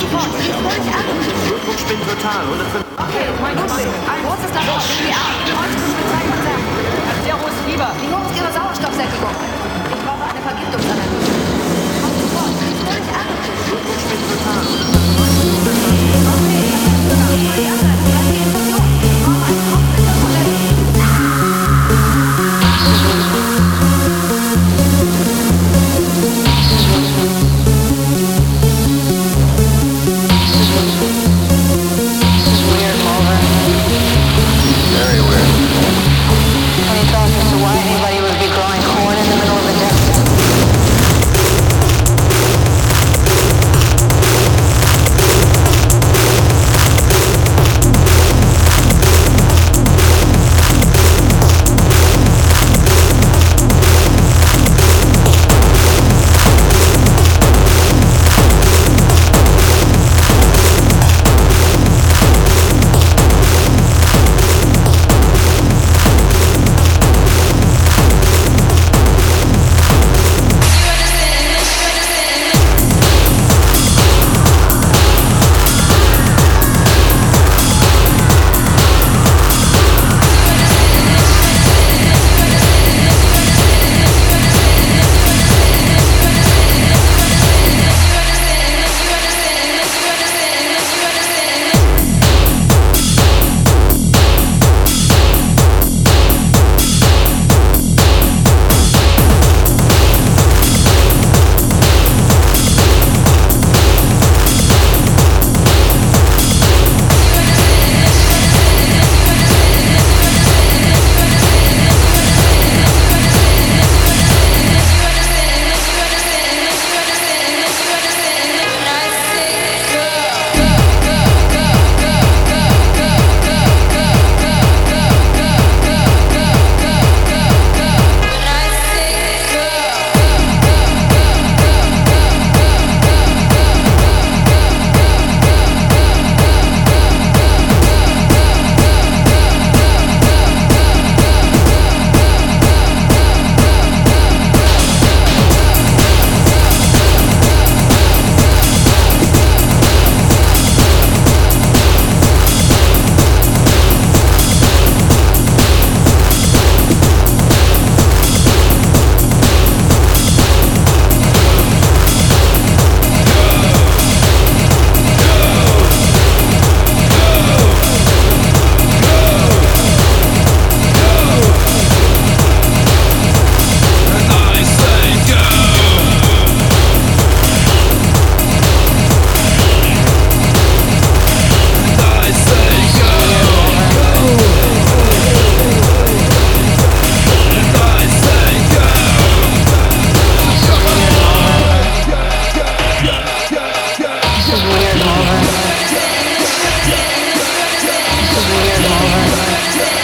sofort. Völlig ernst. Blutdruck spinnt total. 105. Okay, Ludwig, ein großes Labor, BPA. 90,2%. Sehr hohes Fieber. Wie hoch ist Ihre Sauerstoffsättigung? Ich brauche eine Vergiftungsanalyse. Kommt sofort. Völlig ernst. Blutdruck spinnt total. Okay, völlig ernst. Das ist die Infusion. Ich brauche einen Kopf mit Turbulenten. Very weird. Any thoughts as to why anybody would be growing corn in the middle of the desert? This is weird, Mulder.